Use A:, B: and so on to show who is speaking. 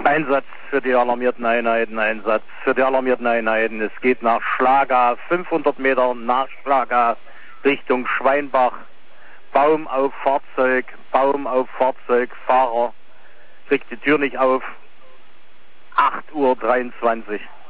A: Einsatz für die alarmierten Einheiten, Einsatz für die alarmierten Einheiten. Es geht nach Schlaga, 500 Meter nach Schlaga, Richtung Schweinbach. Baum auf Fahrzeug, Fahrer kriegt die Tür nicht auf. 8:23 Uhr.